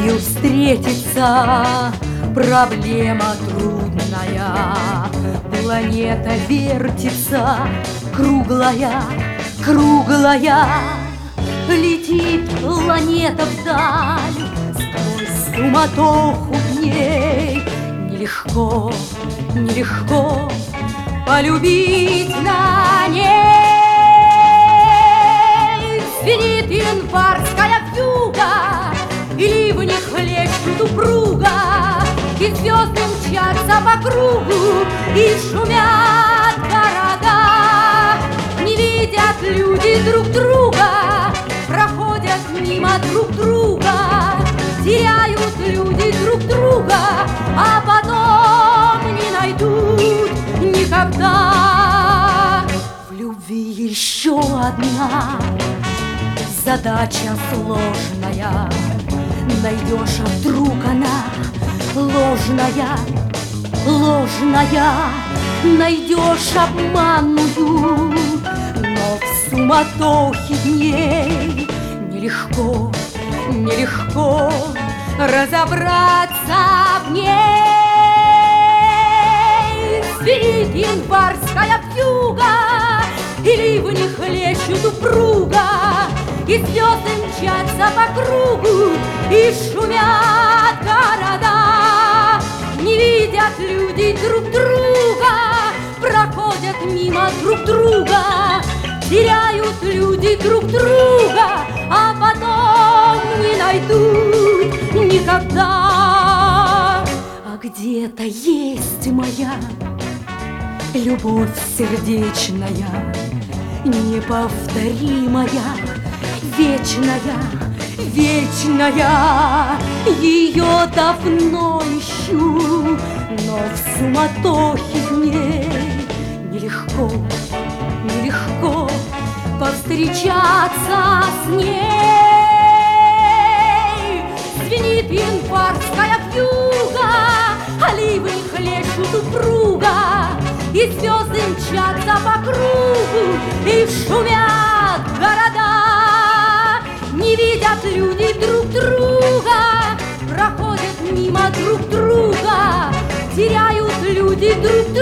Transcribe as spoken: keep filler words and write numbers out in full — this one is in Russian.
любовью встретиться проблема трудная. Планета вертится, круглая, круглая. Летит планета вдаль, сквозь суматоху дней. Нелегко, нелегко полюбить на ней. Звенит январская вьюга, и ливни хлещут упруга, и звезды мчатся по кругу, и шумят города. Не видят люди друг друга, проходят мимо друг друга, теряют люди друг друга, а потом не найдут никогда. В любви еще одна задача сложная. Найдешь, а вдруг она ложная, ложная. Найдешь обманную, но в суматохе дней нелегко, нелегко разобраться в ней. Звенит январская вьюга, и ливни хлещут упруга, и звезды мчатся по кругу, и шумят города. Не видят люди друг друга, проходят мимо друг друга, теряют люди друг друга, а потом не найдут никогда. А где-то есть моя любовь сердечная, неповторимая, вечная, вечная. Ее давно ищу, но в суматохе дней нелегко, нелегко повстречаться с ней. Звенит январская вьюга, а ливни хлещут упруга, и звезды мчатся по кругу, и шумят города. Не видят люди друг друга, проходят мимо друг друга, теряют люди друг друга,